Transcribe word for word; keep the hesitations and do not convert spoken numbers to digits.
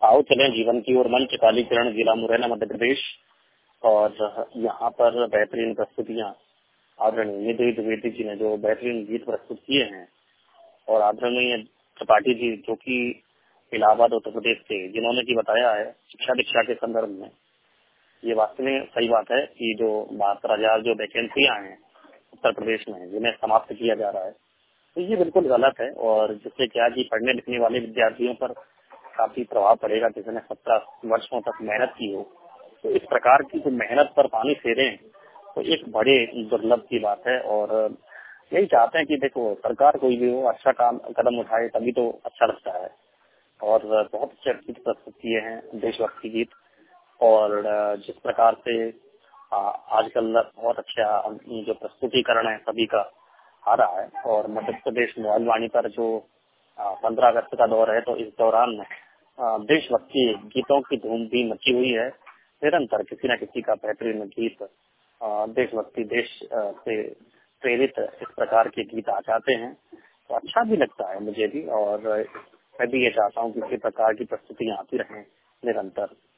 आओ चलें जीवन की ओर मंच कालीकरण जिला मुरैना मध्य प्रदेश। और यहाँ पर बेहतरीन प्रस्तुतियाँ आदरणीय निधि द्विवेदी जी ने जो बेहतरीन गीत प्रस्तुत किए हैं, और आदरणीय त्रिपाठी जी जो कि इलाहाबाद उत्तर प्रदेश से, जिन्होंने की बताया है शिक्षा दीक्षा के संदर्भ में, ये वास्तव में सही बात है कि जो बहत्तर हजार जो वैकेंसियां हैं उत्तर प्रदेश में जिन्हें समाप्त किया जा रहा है, तो ये बिल्कुल गलत है। और जिससे क्या कि पढ़ने लिखने वाले विद्यार्थियों पर काफी प्रभाव पड़ेगा। जिसने सत्रह वर्षों तक मेहनत की हो, तो इस प्रकार की जो मेहनत पर पानी फेरे तो एक बड़े दुर्लभ की बात है। और यही चाहते हैं कि देखो सरकार कोई भी हो अच्छा काम कदम उठाए तभी तो अच्छा लगता है। और बहुत अच्छे गीत प्रस्तुत किए हैं, देशभक्ति गीत। और जिस प्रकार से आजकल बहुत अच्छा जो प्रस्तुतिकरण है सभी का आ रहा है, और मध्य प्रदेश मोबाइल वाणी पर जो पंद्रह अगस्त का दौर है, तो इस दौरान देशभक्ति गीतों की धूम भी मची हुई है। निरंतर किसी न किसी का बेहतरीन गीत देशभक्ति देश से प्रेरित इस प्रकार के गीत आ जाते हैं, तो अच्छा भी लगता है मुझे भी। और मैं भी ये चाहता हूँ कि इसी प्रकार की प्रस्तुतियाँ आती रहें निरंतर।